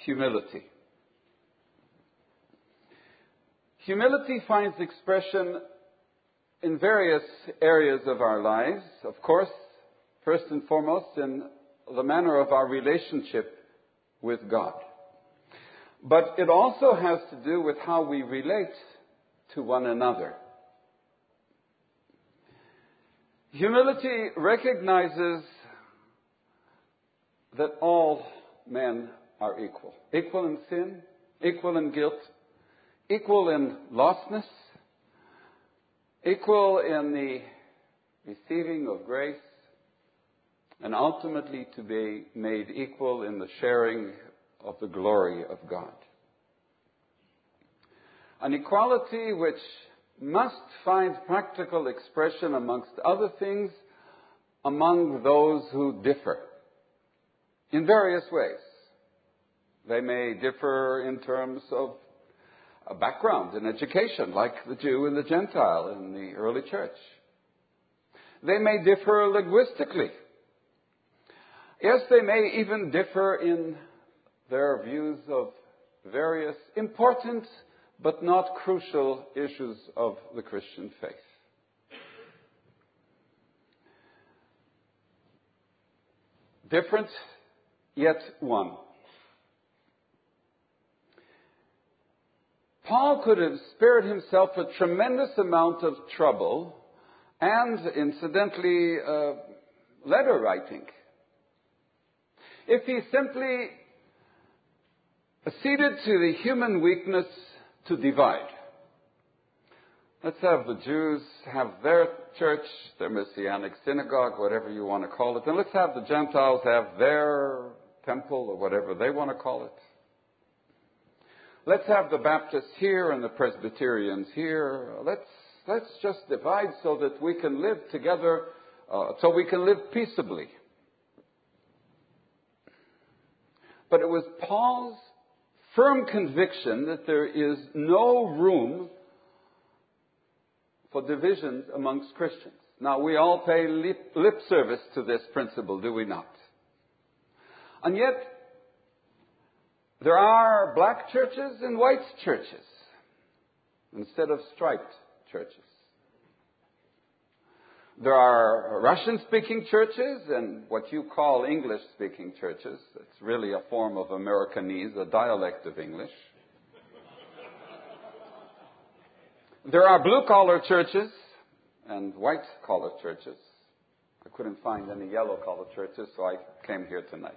humility. Humility finds expression in various areas of our lives, of course, first and foremost in the manner of our relationship with God. But it also has to do with how we relate to one another. Humility recognizes that all men are equal. Equal in sin, equal in guilt, equal in lostness, equal in the receiving of grace, and ultimately to be made equal in the sharing of the glory of God. An equality which must find practical expression, amongst other things, among those who differ in various ways. They may differ in terms of a background and education, like the Jew and the Gentile in the early church. They may differ linguistically. Yes, they may even differ in their views of various important but not crucial issues of the Christian faith. Different, yet one. Paul could have spared himself a tremendous amount of trouble and, incidentally, letter writing if he simply acceded to the human weakness to divide. Let's have the Jews have their church, their Messianic synagogue, whatever you want to call it, and let's have the Gentiles have their temple or whatever they want to call it. Let's have the Baptists here and the Presbyterians here. Let's just divide so that we can live together, so we can live peaceably. But it was Paul's firm conviction that there is no room for divisions amongst Christians. Now, we all pay lip service to this principle, do we not? And yet, there are black churches and white churches instead of striped churches. There are Russian-speaking churches and what you call English-speaking churches. It's really a form of Americanese, a dialect of English. There are blue-collar churches and white-collar churches. I couldn't find any yellow-collar churches, so I came here tonight.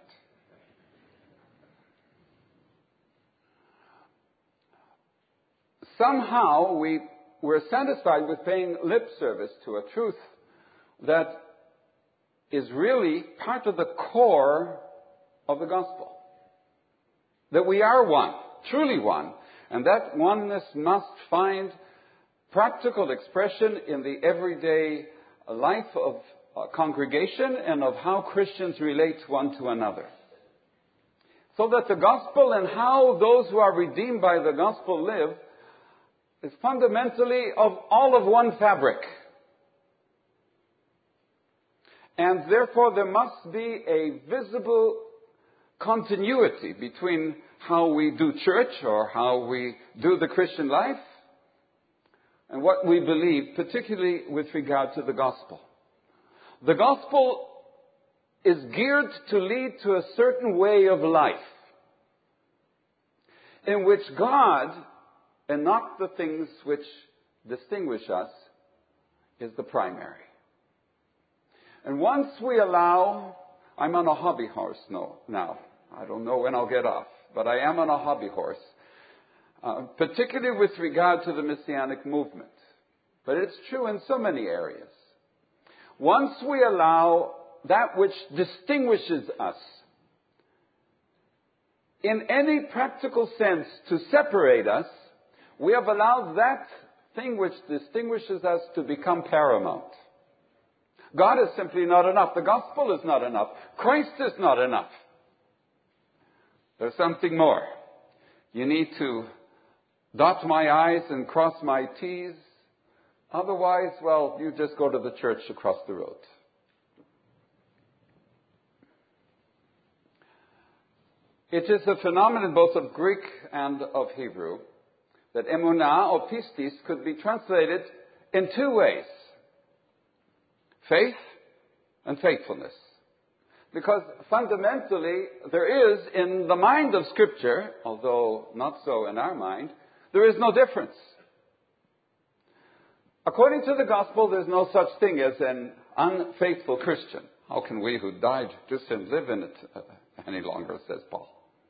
Somehow we're satisfied with paying lip service to a truth that is really part of the core of the gospel. That we are one, truly one, and that oneness must find practical expression in the everyday life of a congregation and of how Christians relate one to another. So that the gospel and how those who are redeemed by the gospel live is fundamentally of all of one fabric. And therefore there must be a visible continuity between how we do church or how we do the Christian life and what we believe, particularly with regard to the gospel. The gospel is geared to lead to a certain way of life in which God, and not the things which distinguish us, is the primary. And once we allow, I'm on a hobby horse now. I don't know when I'll get off, but I am on a hobby horse, particularly with regard to the Messianic movement. But it's true in so many areas. Once we allow that which distinguishes us in any practical sense to separate us, we have allowed that thing which distinguishes us to become paramount. God is simply not enough. The gospel is not enough. Christ is not enough. There's something more. You need to dot my I's and cross my T's. Otherwise, well, you just go to the church across the road. It is a phenomenon both of Greek and of Hebrew that emunah or pistis could be translated in two ways: faith and faithfulness. Because fundamentally, there is in the mind of Scripture, although not so in our mind, there is no difference. According to the gospel, there's no such thing as an unfaithful Christian. How can we who died to sin live in it any longer, says Paul.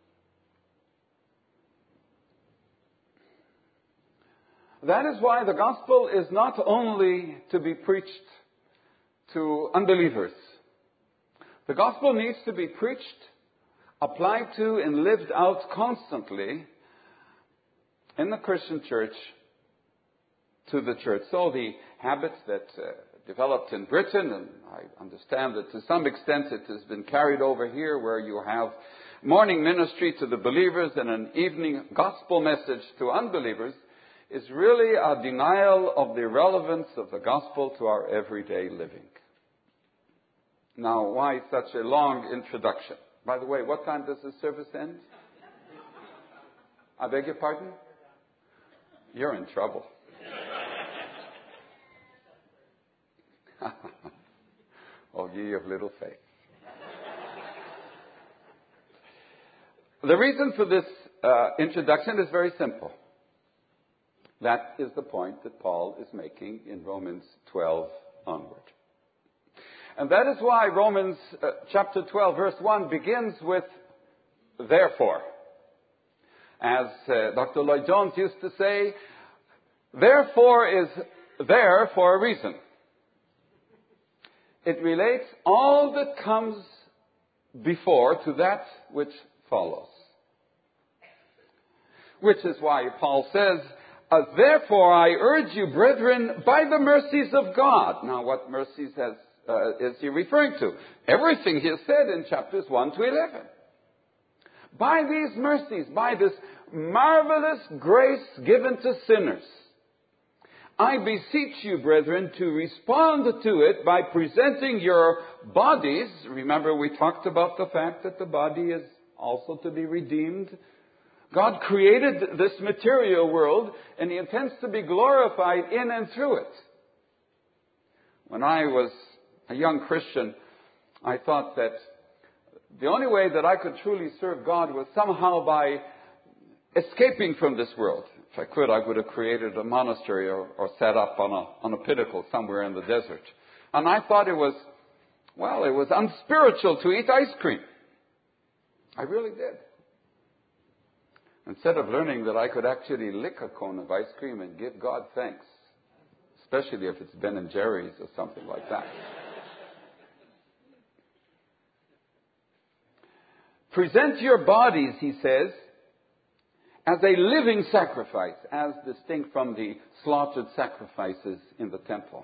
That is why the gospel is not only to be preached to unbelievers. The gospel needs to be preached, applied to, and lived out constantly in the Christian church to the church. So the habits that developed in Britain, and I understand that to some extent it has been carried over here, where you have morning ministry to the believers and an evening gospel message to unbelievers, is really a denial of the relevance of the gospel to our everyday living. Now, why such a long introduction? By the way, what time does the service end? I beg your pardon? You're in trouble. Oh, ye of little faith. The reason for this introduction is very simple. That is the point that Paul is making in Romans 12 onward. And that is why Romans chapter 12, verse 1 begins with therefore. As Dr. Lloyd Jones used to say, therefore is there for a reason. It relates all that comes before to that which follows. Which is why Paul says, therefore I urge you, brethren, by the mercies of God. Now, what mercies is he referring to? Everything he has said in chapters 1 to 11. By these mercies, by this marvelous grace given to sinners, I beseech you, brethren, to respond to it by presenting your bodies. Remember, we talked about the fact that the body is also to be redeemed. God created this material world, and he intends to be glorified in and through it. When I was a young Christian, I thought that the only way that I could truly serve God was somehow by escaping from this world. If I could, I would have created a monastery or set up on a pinnacle somewhere in the desert. And I thought it was unspiritual to eat ice cream. I really did. Instead of learning that I could actually lick a cone of ice cream and give God thanks, especially if it's Ben & Jerry's or something like that. Present your bodies, he says, as a living sacrifice, as distinct from the slaughtered sacrifices in the temple.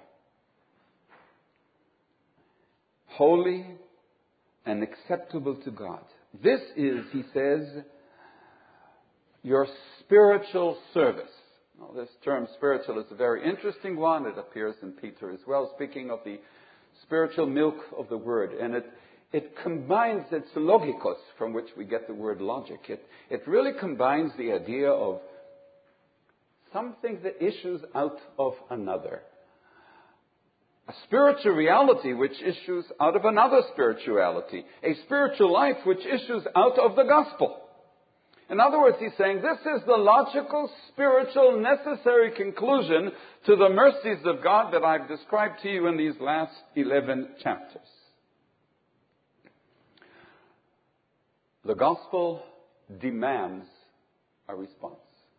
Holy and acceptable to God. This is, he says, your spiritual service. Now, this term spiritual is a very interesting one. It appears in Peter as well, speaking of the spiritual milk of the word. And it combines, it's logikos, from which we get the word logic. It really combines the idea of something that issues out of another. A spiritual reality which issues out of another spirituality. A spiritual life which issues out of the gospel. In other words, he's saying this is the logical, spiritual, necessary conclusion to the mercies of God that I've described to you in these last 11 chapters. The gospel demands a response.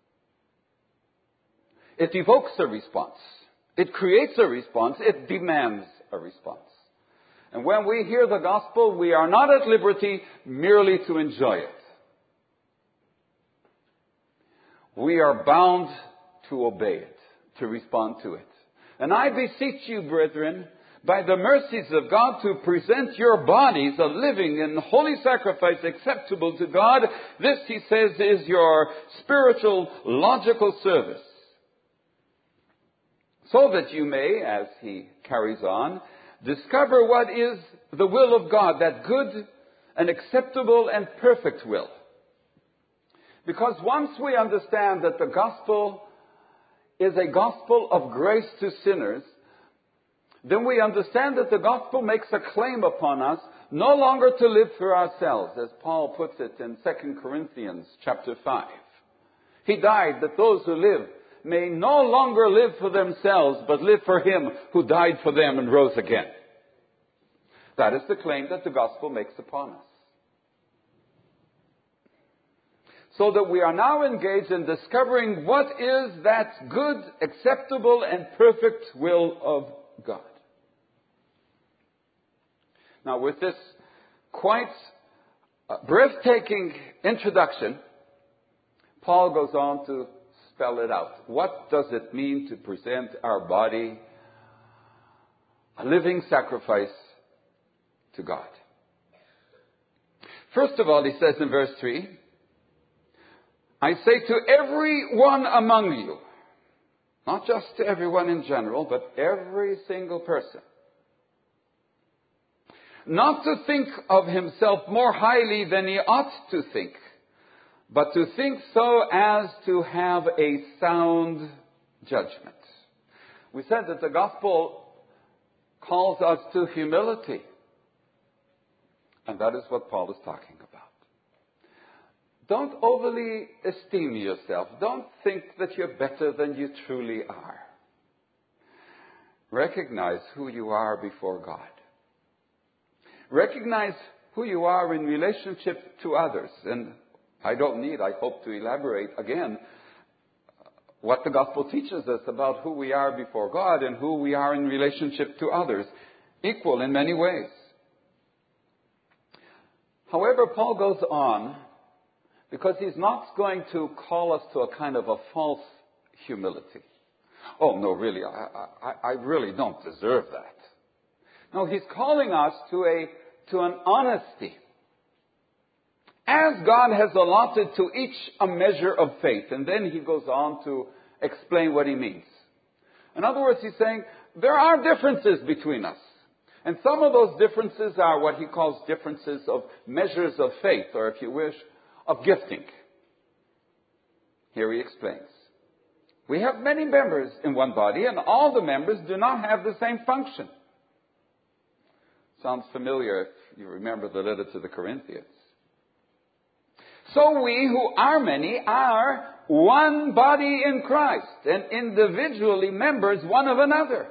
It evokes a response. It creates a response. It demands a response. And when we hear the gospel, we are not at liberty merely to enjoy it. We are bound to obey it, to respond to it. And I beseech you, brethren, by the mercies of God, to present your bodies a living and holy sacrifice acceptable to God. This, he says, is your spiritual, logical service. So that you may, as he carries on, discover what is the will of God, that good and acceptable and perfect will. Because once we understand that the gospel is a gospel of grace to sinners, then we understand that the gospel makes a claim upon us no longer to live for ourselves, as Paul puts it in 2 Corinthians chapter 5. He died that those who live may no longer live for themselves, but live for Him who died for them and rose again. That is the claim that the gospel makes upon us. So that we are now engaged in discovering what is that good, acceptable, and perfect will of God. Now, with this quite breathtaking introduction, Paul goes on to spell it out. What does it mean to present our body a living sacrifice to God? First of all, he says in verse 3, I say to everyone among you, not just to everyone in general, but every single person, not to think of himself more highly than he ought to think, but to think so as to have a sound judgment. We said that the gospel calls us to humility. And that is what Paul is talking about. Don't overly esteem yourself. Don't think that you're better than you truly are. Recognize who you are before God. Recognize who you are in relationship to others. And I hope to elaborate again what the gospel teaches us about who we are before God and who we are in relationship to others. Equal in many ways. However, Paul goes on because he's not going to call us to a kind of a false humility. Oh, no, really, I really don't deserve that. No, he's calling us to an honesty. As God has allotted to each a measure of faith. And then he goes on to explain what he means. In other words, he's saying there are differences between us. And some of those differences are what he calls differences of measures of faith, or if you wish, of gifting. Here he explains. We have many members in one body, and all the members do not have the same function. Sounds familiar if you remember the letter to the Corinthians. So we who are many are one body in Christ, and individually members one of another.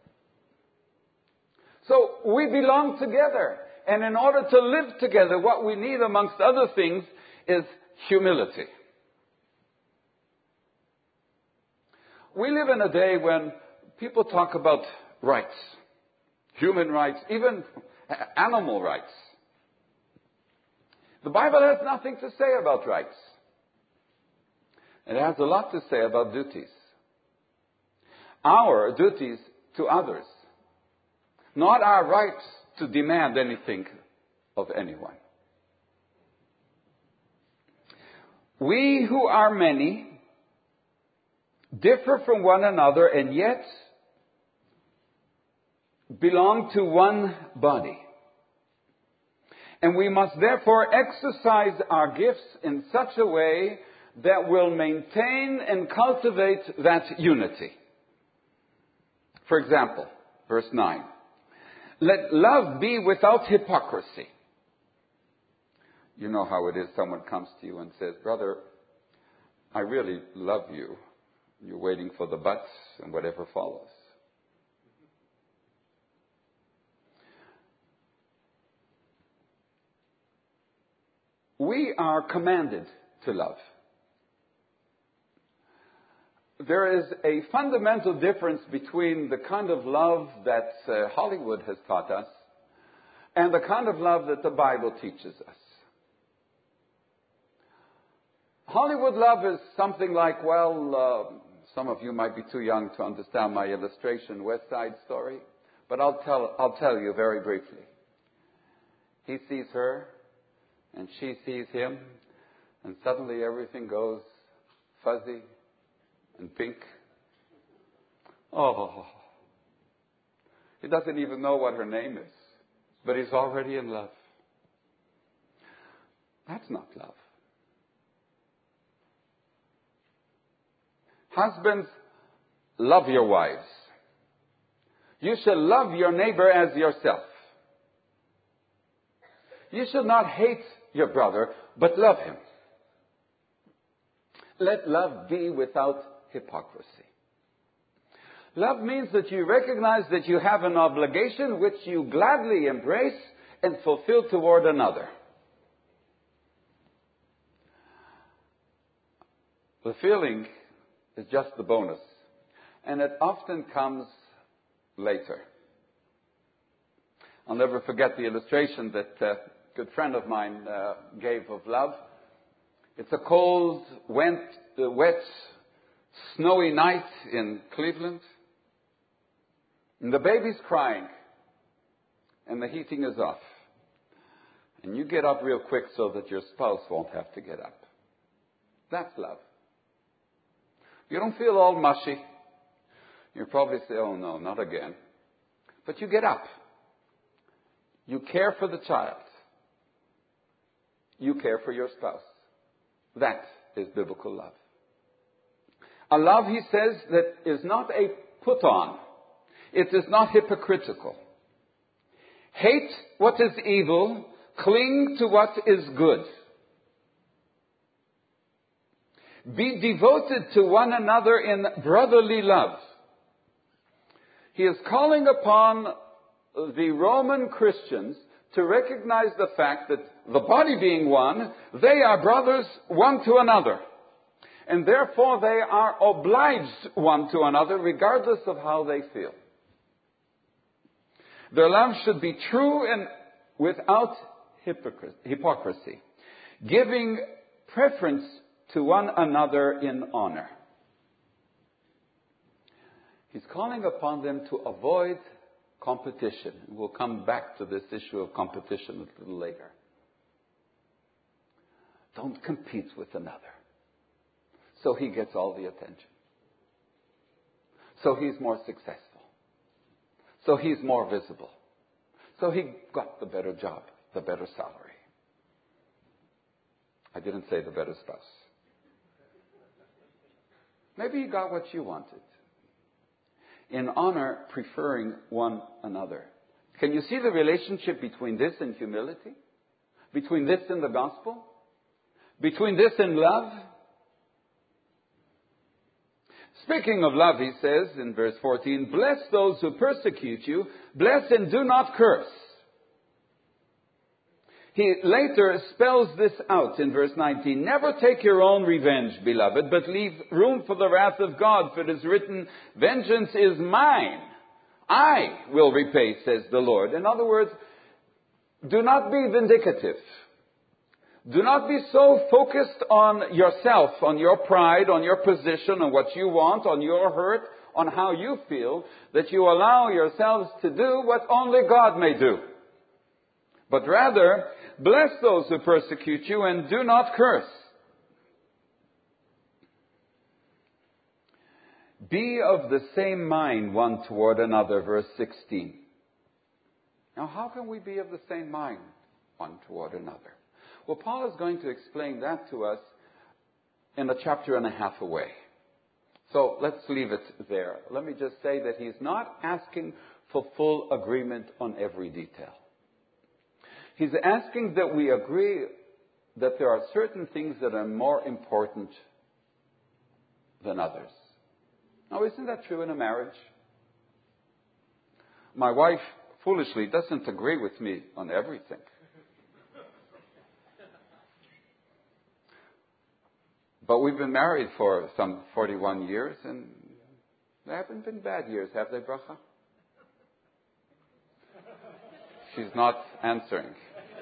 So we belong together. And in order to live together, what we need, amongst other things, is humility. We live in a day when people talk about rights, human rights, even animal rights. The Bible has nothing to say about rights. It has a lot to say about duties. Our duties to others. Not our rights to demand anything of anyone. We who are many differ from one another and yet belong to one body. And we must therefore exercise our gifts in such a way that will maintain and cultivate that unity. For example, verse 9. Let love be without hypocrisy. You know how it is. Someone comes to you and says, brother, I really love you. You're waiting for the buts and whatever follows. We are commanded to love. There is a fundamental difference between the kind of love that Hollywood has taught us and the kind of love that the Bible teaches us. Hollywood love is something like, some of you might be too young to understand my illustration, West Side Story, but I'll tell you very briefly. He sees her, and she sees him, and suddenly everything goes fuzzy and pink. Oh, he doesn't even know what her name is, but he's already in love. That's not love. Husbands, love your wives. You shall love your neighbor as yourself. You should not hate your brother, but love him. Let love be without hypocrisy. Love means that you recognize that you have an obligation which you gladly embrace and fulfill toward another. The feeling is just the bonus, and it often comes later. I'll never forget the illustration that a good friend of mine gave of love. It's a cold, wet, snowy night in Cleveland, and the baby's crying, and the heating is off. And you get up real quick so that your spouse won't have to get up. That's love. You don't feel all mushy. You probably say, oh no, not again. But you get up. You care for the child. You care for your spouse. That is biblical love. A love, he says, that is not a put-on. It is not hypocritical. Hate what is evil. Cling to what is good. Be devoted to one another in brotherly love. He is calling upon the Roman Christians to recognize the fact that the body being one, they are brothers one to another. And therefore they are obliged one to another regardless of how they feel. Their love should be true and without hypocrisy, giving preference to one another in honor. He's calling upon them to avoid competition. We'll come back to this issue of competition a little later. Don't compete with another. So he gets all the attention. So he's more successful. So he's more visible. So he got the better job, the better salary. I didn't say the better spouse. Maybe you got what you wanted. In honor, preferring one another. Can you see the relationship between this and humility? Between this and the gospel? Between this and love? Speaking of love, he says in verse 14, bless those who persecute you, bless and do not curse. He later spells this out in verse 19. Never take your own revenge, beloved, but leave room for the wrath of God, for it is written, vengeance is mine. I will repay, says the Lord. In other words, do not be vindictive. Do not be so focused on yourself, on your pride, on your position, on what you want, on your hurt, on how you feel, that you allow yourselves to do what only God may do. But rather, bless those who persecute you and do not curse. Be of the same mind one toward another, verse 16. Now, how can we be of the same mind one toward another? Well, Paul is going to explain that to us in a chapter and a half away. So let's leave it there. Let me just say that he's not asking for full agreement on every detail. He's asking that we agree that there are certain things that are more important than others. Now, isn't that true in a marriage? My wife, foolishly, doesn't agree with me on everything. But we've been married for some 41 years, and they haven't been bad years, have they, Bracha? She's not answering.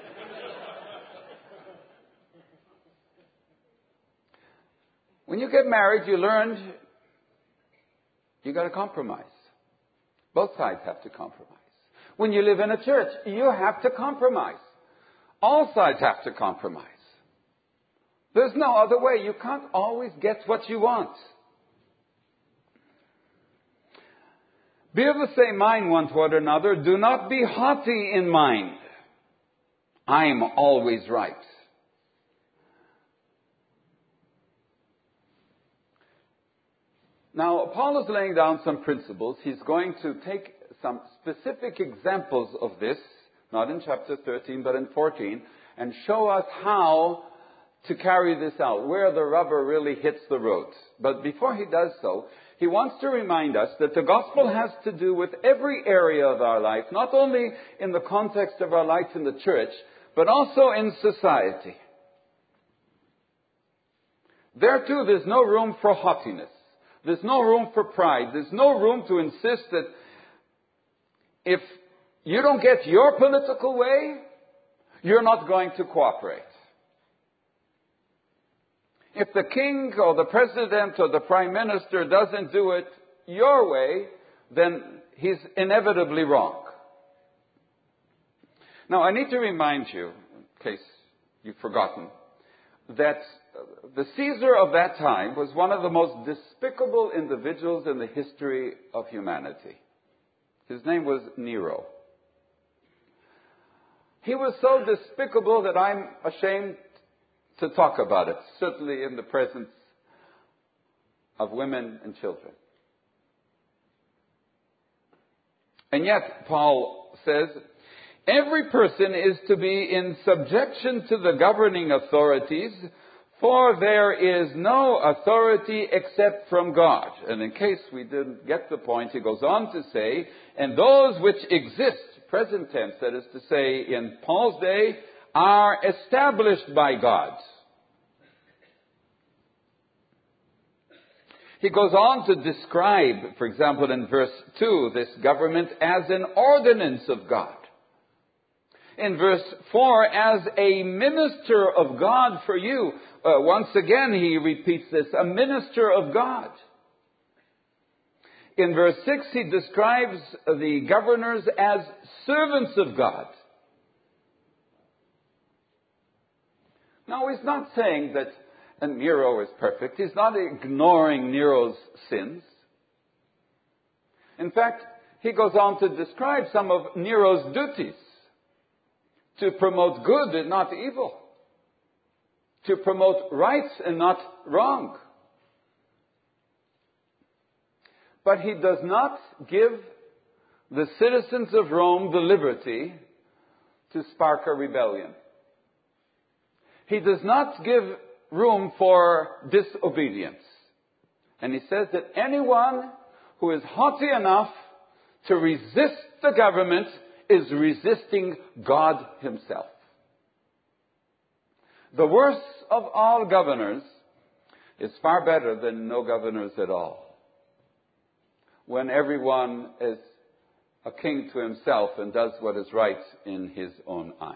When you get married, you learned you got to compromise. Both sides have to compromise. When you live in a church, you have to compromise. All sides have to compromise. There's no other way. You can't always get what you want. Be of the same mind one toward another. Do not be haughty in mind. I'm always right. Now, Paul is laying down some principles. He's going to take some specific examples of this, not in chapter 13, but in 14, and show us how to carry this out, where the rubber really hits the road. But before he does so, he wants to remind us that the gospel has to do with every area of our life, not only in the context of our life in the church, but also in society. There too, there's no room for haughtiness. There's no room for pride. There's no room to insist that if you don't get your political way, you're not going to cooperate. If the king or the president or the prime minister doesn't do it your way, then he's inevitably wrong. Now, I need to remind you, in case you've forgotten, that the Caesar of that time was one of the most despicable individuals in the history of humanity. His name was Nero. He was so despicable that I'm ashamed to talk about it, certainly in the presence of women and children. And yet, Paul says, every person is to be in subjection to the governing authorities, for there is no authority except from God. And in case we didn't get the point, he goes on to say, and those which exist, present tense, that is to say, in Paul's day, are established by God. He goes on to describe, for example, in verse 2, this government as an ordinance of God. In verse 4, as a minister of God for you. Once again, he repeats this, a minister of God. In verse 6, he describes the governors as servants of God. Now, he's not saying that Nero is perfect. He's not ignoring Nero's sins. In fact, he goes on to describe some of Nero's duties. To promote good and not evil. To promote right and not wrong. But he does not give the citizens of Rome the liberty to spark a rebellion. He does not give room for disobedience. And he says that anyone who is haughty enough to resist the government is resisting God himself. The worst of all governors is far better than no governors at all. When everyone is a king to himself and does what is right in his own eyes.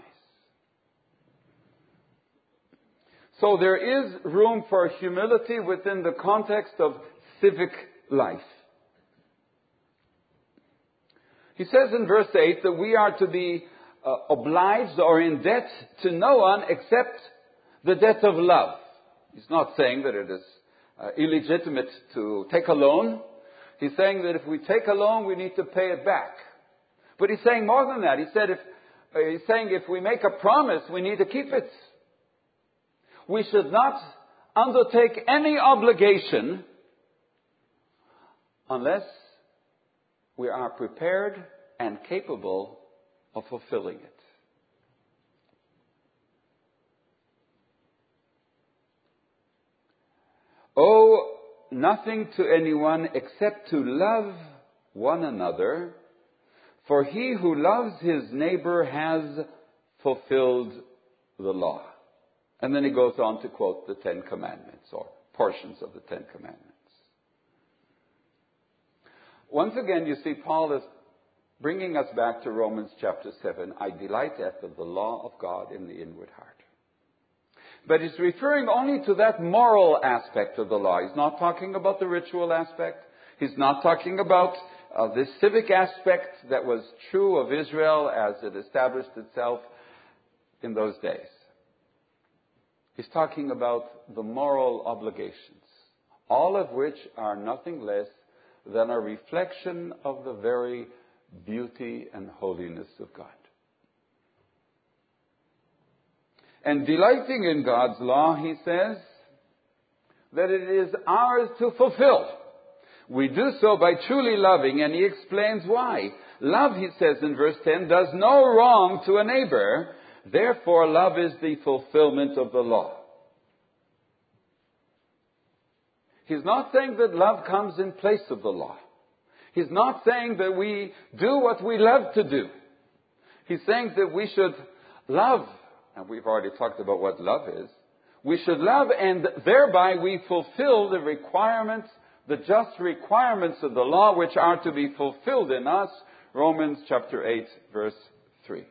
So there is room for humility within the context of civic life. He says in verse 8 that we are to be obliged or in debt to no one except the debt of love. He's not saying that it is illegitimate to take a loan. He's saying that if we take a loan, we need to pay it back. But he's saying more than that. He's saying if we make a promise, we need to keep it. We should not undertake any obligation unless we are prepared and capable of fulfilling it. Owe nothing to anyone except to love one another, for he who loves his neighbor has fulfilled the law. And then he goes on to quote the Ten Commandments, or portions of the Ten Commandments. Once again, you see, Paul is bringing us back to Romans chapter 7. I delight after the law of God in the inward heart. But he's referring only to that moral aspect of the law. He's not talking about the ritual aspect. He's not talking about this civic aspect that was true of Israel as it established itself in those days. He's talking about the moral obligations, all of which are nothing less than a reflection of the very beauty and holiness of God. And delighting in God's law, he says that it is ours to fulfill. We do so by truly loving, and he explains why. Love, he says in verse 10, does no wrong to a neighbor. Therefore, love is the fulfillment of the law. He's not saying that love comes in place of the law. He's not saying that we do what we love to do. He's saying that we should love, and we've already talked about what love is. We should love, and thereby we fulfill the requirements, the just requirements of the law, which are to be fulfilled in us. Romans chapter 8, verse 3.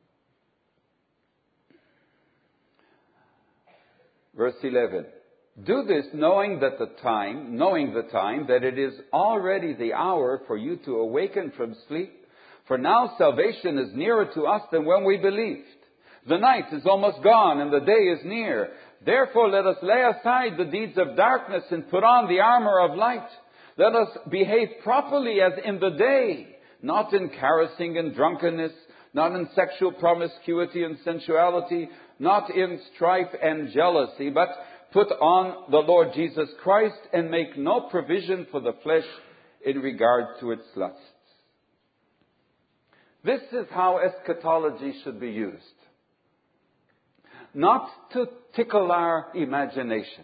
Verse 11. Do this knowing the time, that it is already the hour for you to awaken from sleep. For now salvation is nearer to us than when we believed. The night is almost gone and the day is near. Therefore let us lay aside the deeds of darkness and put on the armor of light. Let us behave properly as in the day, not in carousing and drunkenness, not in sexual promiscuity and sensuality, not in strife and jealousy, but put on the Lord Jesus Christ and make no provision for the flesh in regard to its lusts. This is how eschatology should be used. Not to tickle our imagination.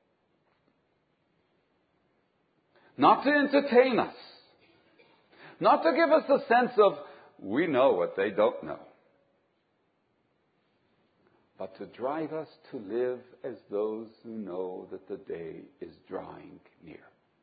Not to entertain us. Not to give us a sense of, we know what they don't know. But to drive us to live as those who know that the day is drawing near.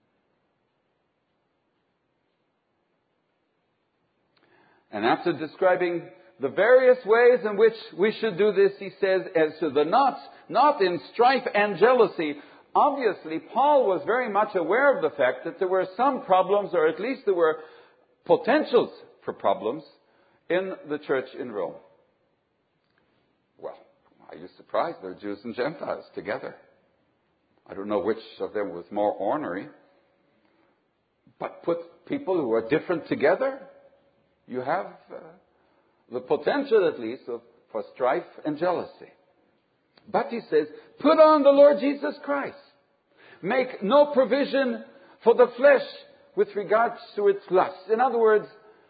And after describing the various ways in which we should do this, he says, as to the not in strife and jealousy. Obviously, Paul was very much aware of the fact that there were some problems, or at least there were potentials for problems in the church in Rome. Well, are you surprised? They're Jews and Gentiles together. I don't know which of them was more ornery. But put people who are different together, you have the potential, at least, for strife and jealousy. But he says, put on the Lord Jesus Christ. Make no provision for the flesh with regards to its lusts. In other words,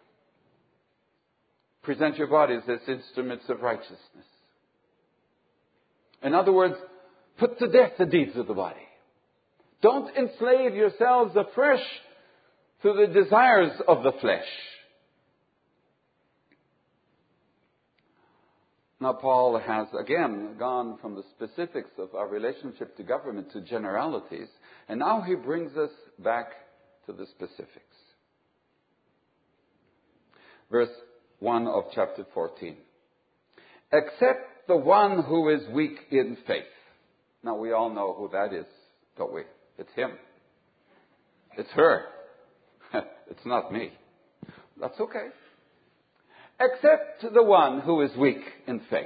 present your bodies as instruments of righteousness. In other words, put to death the deeds of the body. Don't enslave yourselves afresh to the desires of the flesh. Now, Paul has again gone from the specifics of our relationship to government to generalities, and now he brings us back to the specifics. Verse 1 of chapter 14. Except the one who is weak in faith. Now, we all know who that is, don't we? It's him. It's her. It's not me. That's okay. Except the one who is weak in faith.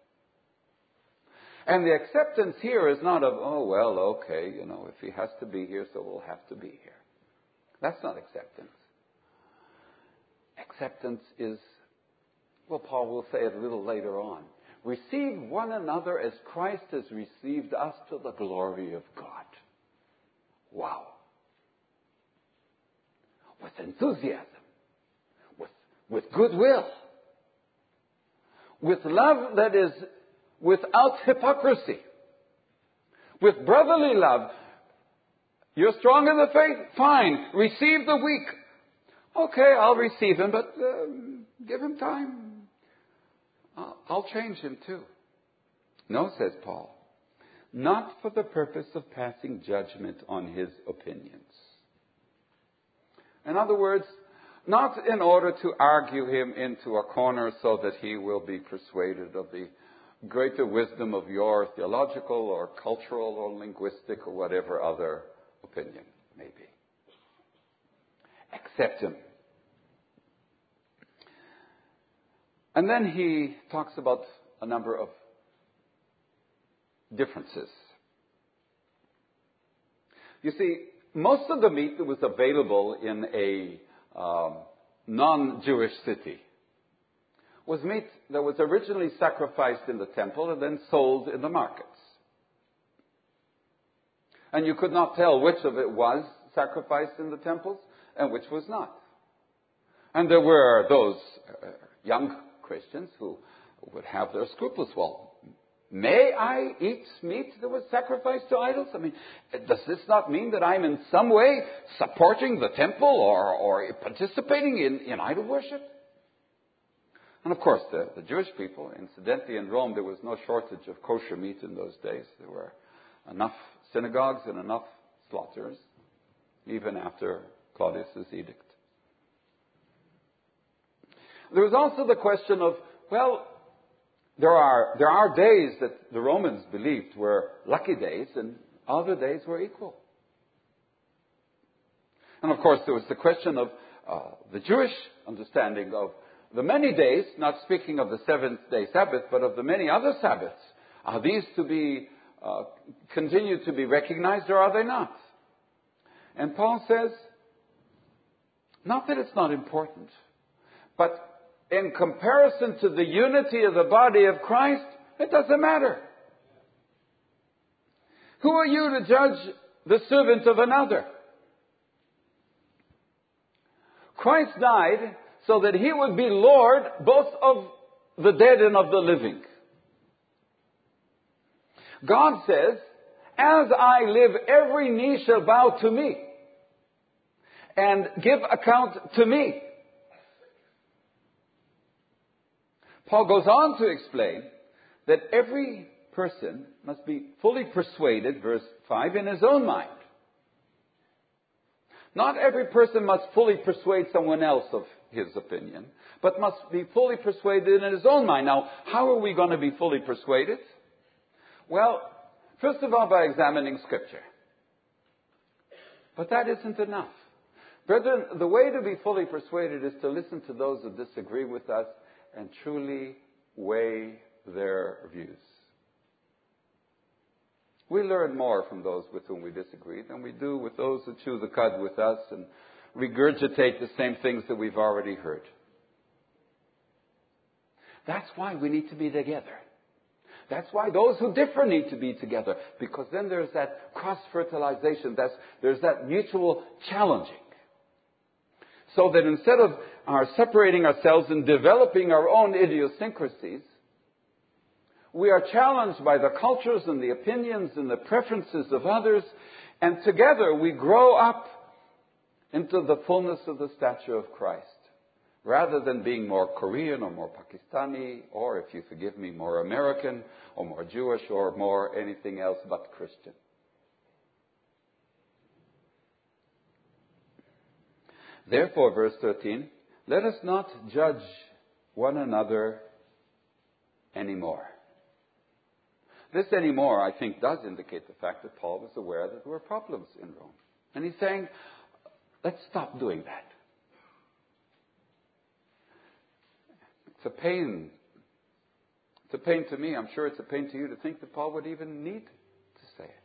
And the acceptance here is not of, oh, well, okay, if he has to be here, so we'll have to be here. That's not acceptance. Acceptance is, well, Paul will say it a little later on. Receive one another as Christ has received us to the glory of God. Wow. With enthusiasm. With goodwill. With love that is without hypocrisy. With brotherly love. You're strong in the faith? Fine. Receive the weak. Okay, I'll receive him, but give him time. I'll change him too. No, says Paul. Not for the purpose of passing judgment on his opinions. In other words, not in order to argue him into a corner so that he will be persuaded of the greater wisdom of your theological or cultural or linguistic or whatever other opinion may be. Accept him. And then he talks about a number of differences. You see, most of the meat that was available in a non-Jewish city was meat that was originally sacrificed in the temple and then sold in the markets. And you could not tell which of it was sacrificed in the temples and which was not. And there were those young Christians who would have their scruples. Well, may I eat meat that was sacrificed to idols? I mean, does this not mean that I'm in some way supporting the temple or participating in idol worship? And of course, the Jewish people, incidentally in Rome, there was no shortage of kosher meat in those days. There were enough synagogues and enough slaughters, even after Claudius's edict. There was also the question of, well, there are days that the Romans believed were lucky days and other days were equal. And of course, there was the question of the Jewish understanding of the many days, not speaking of the seventh-day Sabbath, but of the many other Sabbaths. Are these to be continue to be recognized or are they not? And Paul says, not that it's not important, but in comparison to the unity of the body of Christ, it doesn't matter. Who are you to judge the servant of another? Christ died so that he would be Lord both of the dead and of the living. God says, as I live, every knee shall bow to me and give account to me. Paul goes on to explain that every person must be fully persuaded, verse 5, in his own mind. Not every person must fully persuade someone else of his opinion, but must be fully persuaded in his own mind. Now, how are we going to be fully persuaded? Well, first of all, by examining Scripture. But that isn't enough. Brethren, the way to be fully persuaded is to listen to those who disagree with us and truly weigh their views. We learn more from those with whom we disagree than we do with those who chew the cud with us and regurgitate the same things that we've already heard. That's why we need to be together. That's why those who differ need to be together, because then there's that cross-fertilization, there's that mutual challenging. So that instead of our separating ourselves and developing our own idiosyncrasies, we are challenged by the cultures and the opinions and the preferences of others, and together we grow up into the fullness of the stature of Christ, rather than being more Korean or more Pakistani, or, if you forgive me, more American or more Jewish or more anything else but Christian. Therefore, verse 13, let us not judge one another anymore. This anymore, I think, does indicate the fact that Paul was aware that there were problems in Rome. And he's saying, let's stop doing that. It's a pain. It's a pain to me. I'm sure it's a pain to you to think that Paul would even need to say it.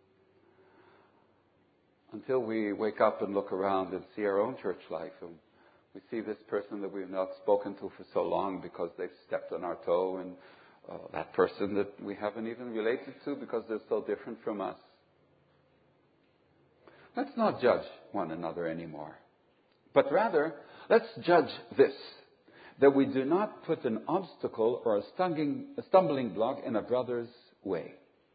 Until we wake up and look around and see our own church life, and we see this person that we've not spoken to for so long because they've stepped on our toe, and that person that we haven't even related to because they're so different from us. Let's not judge one another anymore. But rather, let's judge this, that we do not put an obstacle or a stumbling block in a brother's way.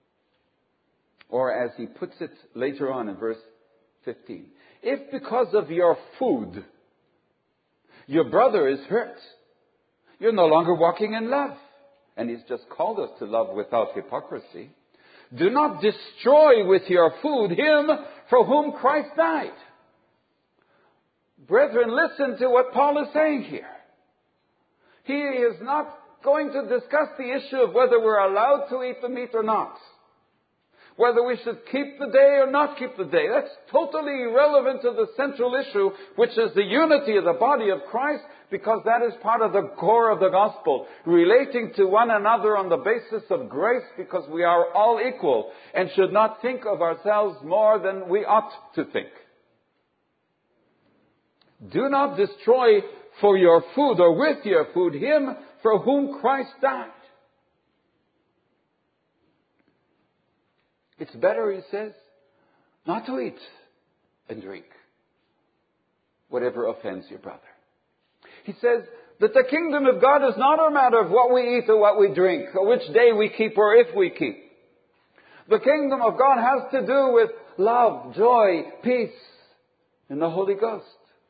Or as he puts it later on in verse 15, if because of your food your brother is hurt, you're no longer walking in love. And he's just called us to love without hypocrisy. Do not destroy with your food him for whom Christ died. Brethren, listen to what Paul is saying here. He is not going to discuss the issue of whether we're allowed to eat the meat or not. Whether we should keep the day or not keep the day. That's totally irrelevant to the central issue, which is the unity of the body of Christ, because that is part of the core of the gospel. Relating to one another on the basis of grace, because we are all equal and should not think of ourselves more than we ought to think. Do not destroy for your food or with your food him for whom Christ died. It's better, he says, not to eat and drink whatever offends your brother. He says that the kingdom of God is not a matter of what we eat or what we drink, or which day we keep or if we keep. The kingdom of God has to do with love, joy, peace in the Holy Ghost.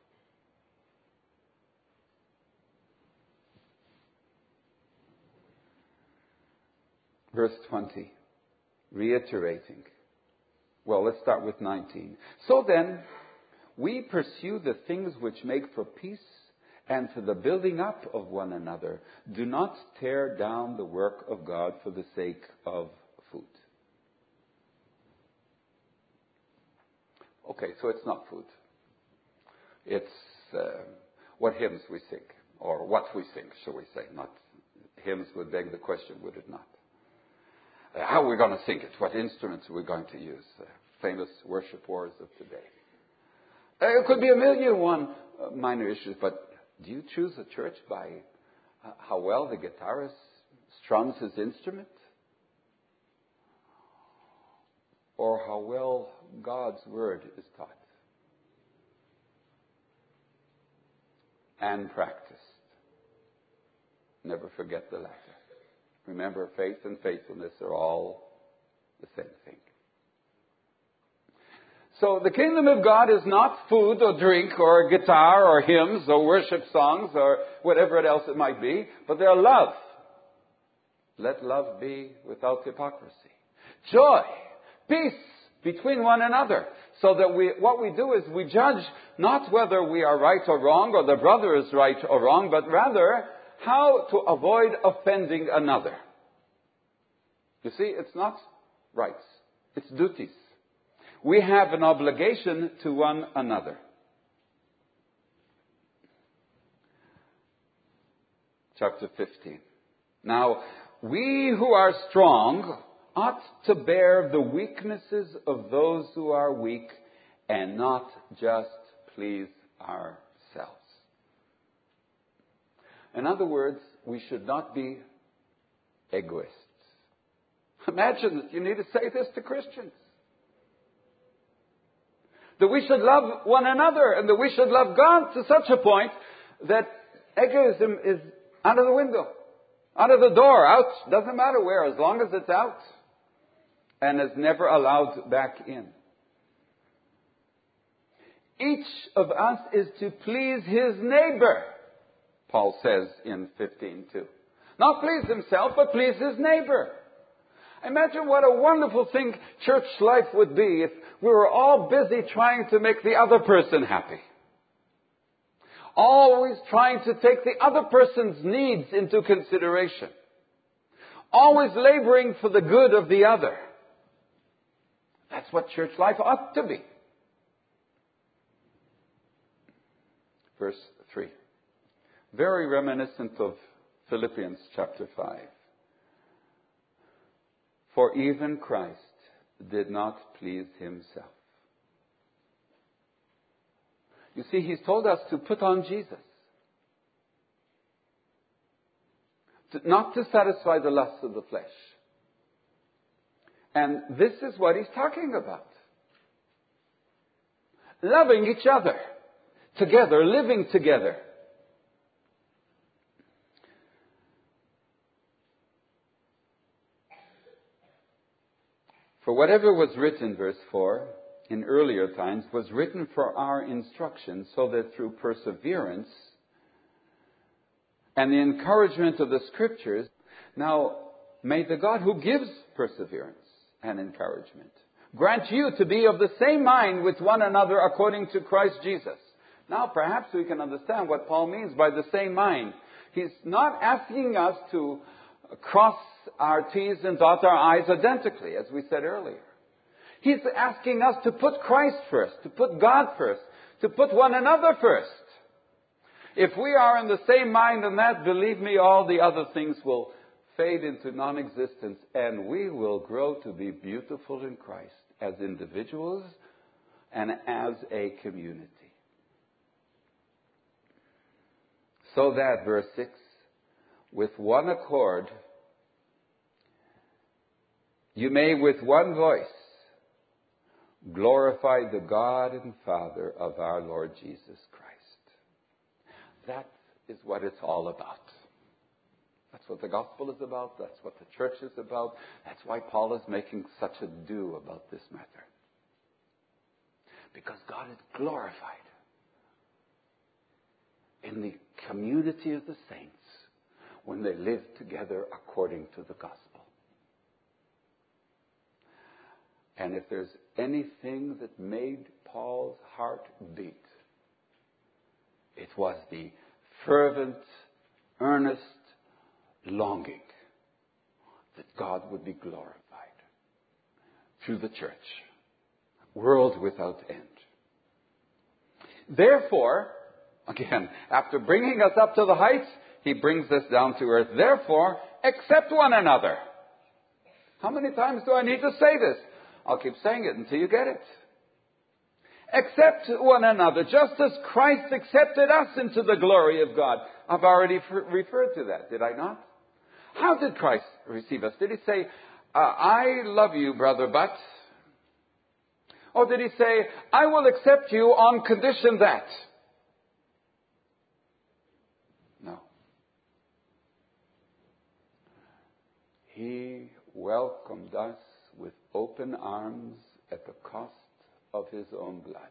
Verse 20, reiterating. Well, let's start with 19. So then, we pursue the things which make for peace and for the building up of one another. Do not tear down the work of God for the sake of food. Okay, so it's not food. It's what hymns we sing, or what we sing, shall we say. Not hymns would beg the question, would it not? How are we going to sing it? What instruments are we going to use? Famous worship wars of today. It could be a million and one minor issues, but do you choose a church by how well the guitarist strums his instrument? Or how well God's Word is taught and practiced? Never forget the latter. Remember, faith and faithfulness are all the same thing. So the kingdom of God is not food or drink or guitar or hymns or worship songs or whatever else it might be, but they're love. Let love be without hypocrisy. Joy, peace between one another. So that what we do is we judge not whether we are right or wrong or the brother is right or wrong, but rather how to avoid offending another. You see, it's not rights, it's duties. We have an obligation to one another. Chapter 15. Now, we who are strong ought to bear the weaknesses of those who are weak and not just please ourselves. In other words, we should not be egoists. Imagine that you need to say this to Christians. That we should love one another and that we should love God to such a point that egoism is out of the window, out of the door, out, doesn't matter where, as long as it's out, and is never allowed back in. Each of us is to please his neighbor, Paul says in 15:2. Not please himself, but please his neighbor. Imagine what a wonderful thing church life would be if we were all busy trying to make the other person happy. Always trying to take the other person's needs into consideration. Always laboring for the good of the other. That's what church life ought to be. Verse 3. Very reminiscent of Philippians chapter 5. For even Christ did not please himself. You see, he's told us to put on Jesus. Not to satisfy the lusts of the flesh. And this is what he's talking about. Loving each other. Together, living together. For whatever was written, verse 4, in earlier times, was written for our instruction, so that through perseverance and the encouragement of the Scriptures, now may the God who gives perseverance and encouragement grant you to be of the same mind with one another according to Christ Jesus. Now perhaps we can understand what Paul means by the same mind. He's not asking us to cross our T's and dot our I's identically, as we said earlier. He's asking us to put Christ first, to put God first, to put one another first. If we are in the same mind in that, believe me, all the other things will fade into non-existence, and we will grow to be beautiful in Christ as individuals and as a community. So that, verse 6, with one accord, you may with one voice glorify the God and Father of our Lord Jesus Christ. That is what it's all about. That's what the gospel is about. That's what the church is about. That's why Paul is making such a ado about this matter. Because God is glorified in the community of the saints when they live together according to the gospel. And if there's anything that made Paul's heart beat, it was the fervent, earnest longing that God would be glorified through the church, world without end. Therefore, again, after bringing us up to the heights, he brings us down to earth. Therefore, accept one another. How many times do I need to say this? I'll keep saying it until you get it. Accept one another, just as Christ accepted us into the glory of God. I've already referred to that, did I not? How did Christ receive us? Did he say, I love you, brother, but... Or did he say, I will accept you on condition that... No. He welcomed us with open arms at the cost of his own blood.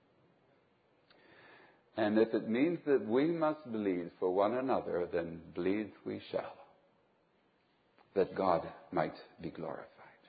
And if it means that we must bleed for one another, then bleed we shall, that God might be glorified.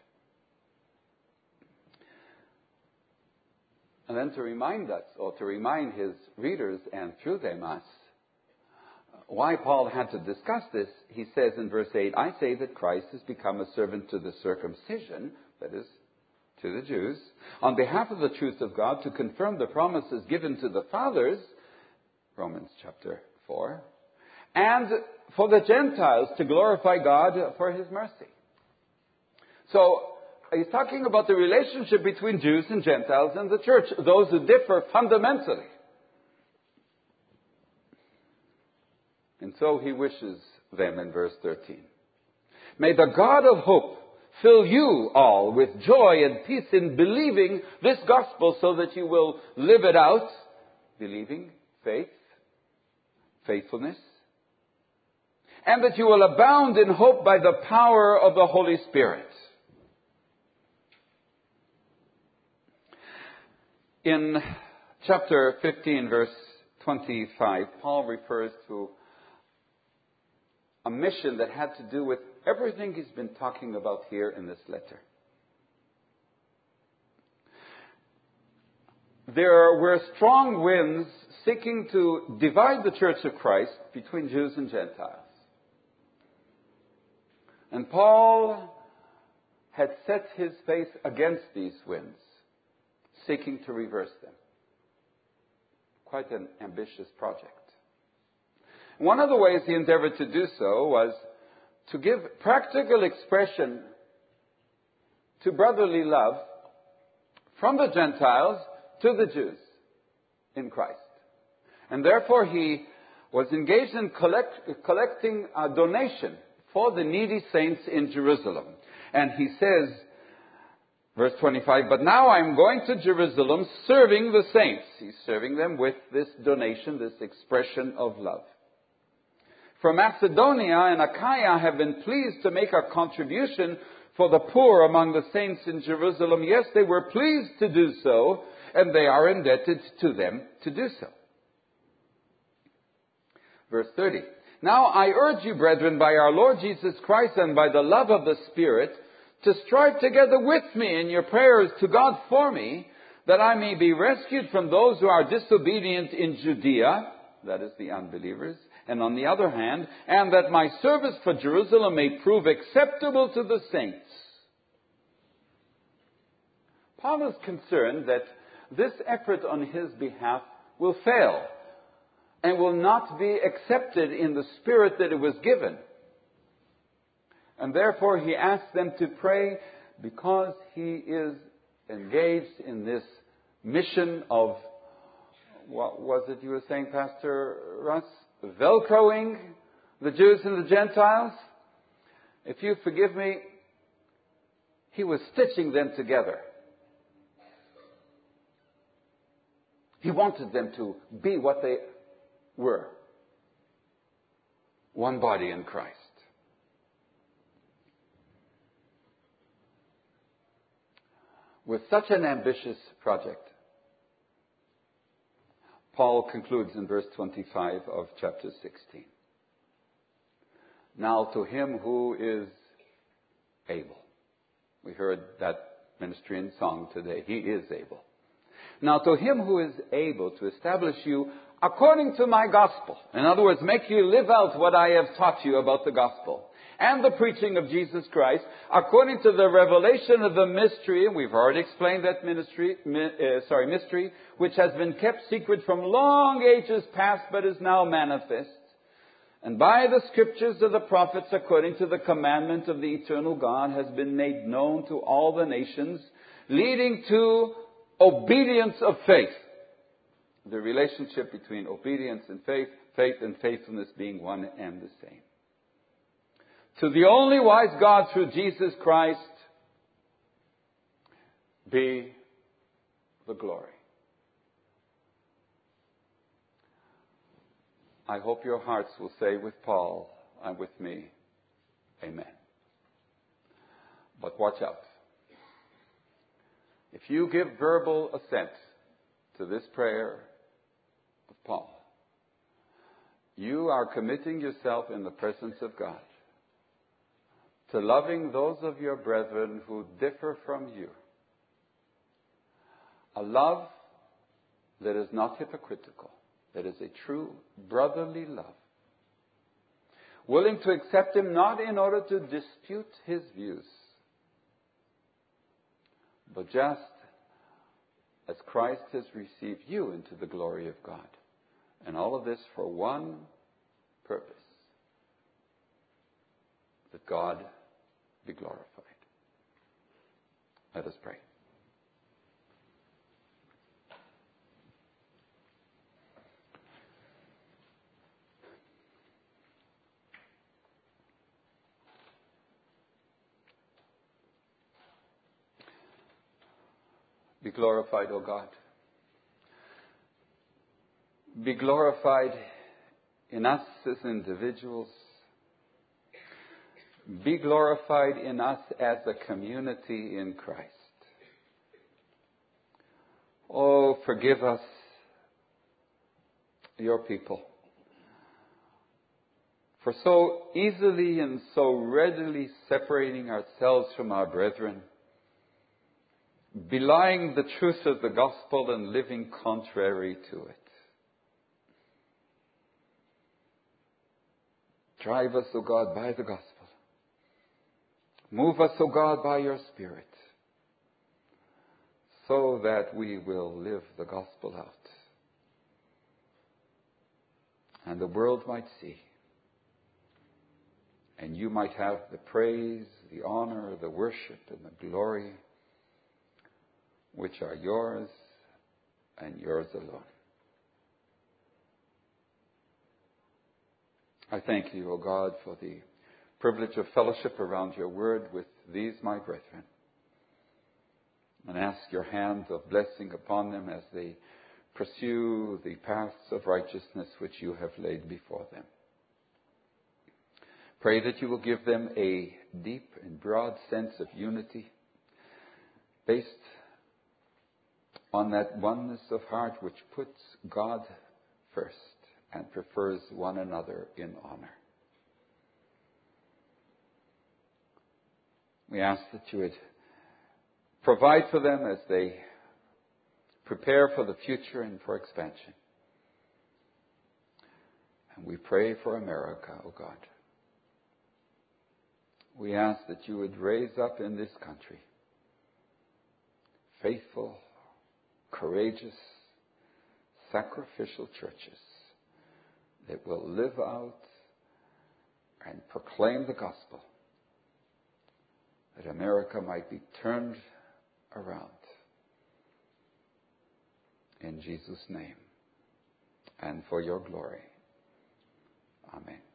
And then to remind us, or to remind his readers and through them us, why Paul had to discuss this, he says in verse 8, I say that Christ has become a servant to the circumcision, that is, to the Jews, on behalf of the truth of God, to confirm the promises given to the fathers, Romans chapter 4, and for the Gentiles to glorify God for his mercy. So, he's talking about the relationship between Jews and Gentiles and the church, those who differ fundamentally. And so he wishes them in verse 13. May the God of hope fill you all with joy and peace in believing this gospel, so that you will live it out. Believing, faith, faithfulness. And that you will abound in hope by the power of the Holy Spirit. In chapter 15, verse 25, Paul refers to a mission that had to do with everything he's been talking about here in this letter. There were strong winds seeking to divide the church of Christ between Jews and Gentiles. And Paul had set his face against these winds, seeking to reverse them. Quite an ambitious project. One of the ways he endeavored to do so was to give practical expression to brotherly love from the Gentiles to the Jews in Christ. And therefore he was engaged in collecting a donation for the needy saints in Jerusalem. And he says, verse 25, but now I'm going to Jerusalem serving the saints. He's serving them with this donation, this expression of love. For Macedonia and Achaia have been pleased to make a contribution for the poor among the saints in Jerusalem. Yes, they were pleased to do so, and they are indebted to them to do so. Verse 30. Now I urge you, brethren, by our Lord Jesus Christ and by the love of the Spirit, to strive together with me in your prayers to God for me, that I may be rescued from those who are disobedient in Judea, that is the unbelievers, and on the other hand, and that my service for Jerusalem may prove acceptable to the saints. Paul is concerned that this effort on his behalf will fail and will not be accepted in the spirit that it was given. And therefore he asks them to pray, because he is engaged in this mission of, what was it you were saying, Pastor Russ? Velcroing the Jews and the Gentiles. If you forgive me, he was stitching them together. He wanted them to be what they were. One body in Christ. With such an ambitious project, Paul concludes in verse 25 of chapter 16. Now to him who is able. We heard that ministry in song today. He is able. Now to him who is able to establish you according to my gospel. In other words, make you live out what I have taught you about the gospel. And the preaching of Jesus Christ, according to the revelation of the mystery, and we've already explained that mystery, which has been kept secret from long ages past, but is now manifest. And by the scriptures of the prophets, according to the commandment of the eternal God, has been made known to all the nations, leading to obedience of faith. The relationship between obedience and faith and faithfulness being one and the same. To the only wise God through Jesus Christ be the glory. I hope your hearts will say with Paul and with me, Amen. But watch out. If you give verbal assent to this prayer of Paul, you are committing yourself in the presence of God to loving those of your brethren who differ from you. A love that is not hypocritical, that is a true brotherly love. Willing to accept him not in order to dispute his views, but just as Christ has received you into the glory of God. And all of this for one purpose: that God be glorified. Let us pray. Be glorified, O God. Be glorified in us as individuals. Be glorified in us as a community in Christ. Oh, forgive us, your people, for so easily and so readily separating ourselves from our brethren, belying the truth of the gospel and living contrary to it. Drive us, O God, by the gospel. Move us, O God, by your Spirit, so that we will live the gospel out. And the world might see. And you might have the praise, the honor, the worship, and the glory which are yours and yours alone. I thank you, O God, for the privilege of fellowship around your word with these my brethren, and ask your hand of blessing upon them as they pursue the paths of righteousness which you have laid before them. Pray that you will give them a deep and broad sense of unity based on that oneness of heart which puts God first and prefers one another in honor. We ask that you would provide for them as they prepare for the future and for expansion. And we pray for America, O God. We ask that you would raise up in this country faithful, courageous, sacrificial churches that will live out and proclaim the gospel, that America might be turned around. In Jesus' name, and for your glory. Amen.